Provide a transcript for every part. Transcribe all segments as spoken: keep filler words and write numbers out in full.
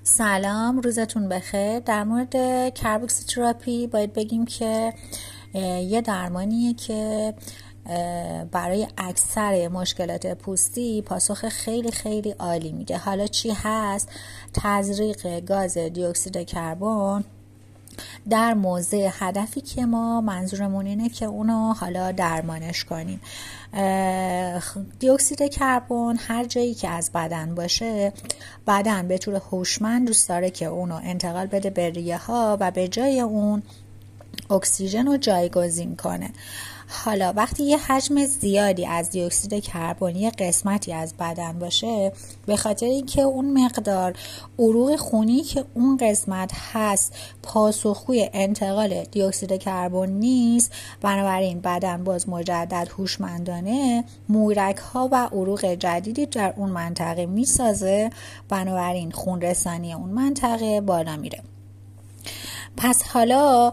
سلام، روزتون بخیر. در مورد کربوکسیتراپی باید بگیم که یه درمانیه که برای اکثر مشکلات پوستی پاسخ خیلی خیلی عالی میده. حالا چی هست؟ تزریق گاز دی اکسید کربن در موضع هدفی که ما منظورمون اینه که اونو حالا درمانش کنیم. دی اکسید کربن هر جایی که از بدن باشه، بدن به طور هوشمند دوست داره که اونو انتقال بده به ریه ها و به جای اون اکسیژن رو جایگزین کنه. حالا وقتی یه حجم زیادی از دی اکسید کربن یه قسمتی از بدن باشه، به خاطر اینکه اون مقدار عروق خونی که اون قسمت هست پاسخگوی انتقال دی اکسید کربن نیست، بنابراین بدن باز مجدد هوشمندانه مویرک ها و عروق جدیدی در اون منطقه میسازه، بنابراین خون رسانی اون منطقه بالا میره. پس حالا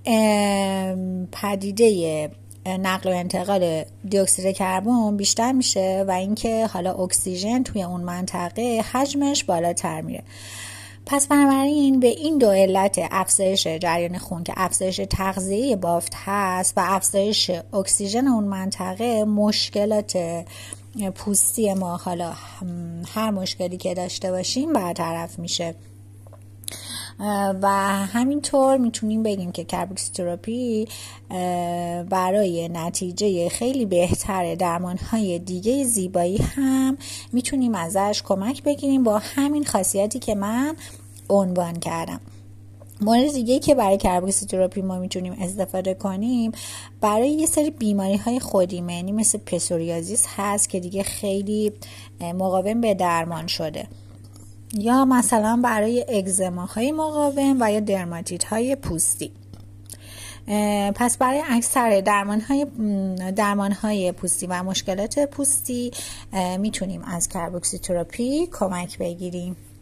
پدیده نقل و انتقال دی اکسید کربن بیشتر میشه و اینکه حالا اکسیژن توی اون منطقه حجمش بالاتر میره. پس بنابراین به این دو علت، افزایش جریان خون که افزایش تغذیه بافت هست و افزایش اکسیژن اون منطقه، مشکلات پوستی ما، حالا هر مشکلی که داشته باشیم، برطرف میشه. و همینطور میتونیم بگیم که کربوکسیتراپی برای نتیجه خیلی بهتر درمانهای دیگه زیبایی هم میتونیم ازش کمک بگیریم با همین خاصیتی که من عنوان کردم. مورد دیگه که برای کربوکسیتراپی ما میتونیم استفاده کنیم برای یه سری بیماری های خودیمنی مثل پسوریازیس هست که دیگه خیلی مقاوم به درمان شده، یا مثلا برای اگزماهای مقاوم و یا درماتیت های پوستی. پس برای اکثر درمان های درمان های پوستی و مشکلات پوستی میتونیم از کربوکسیتراپی کمک بگیریم.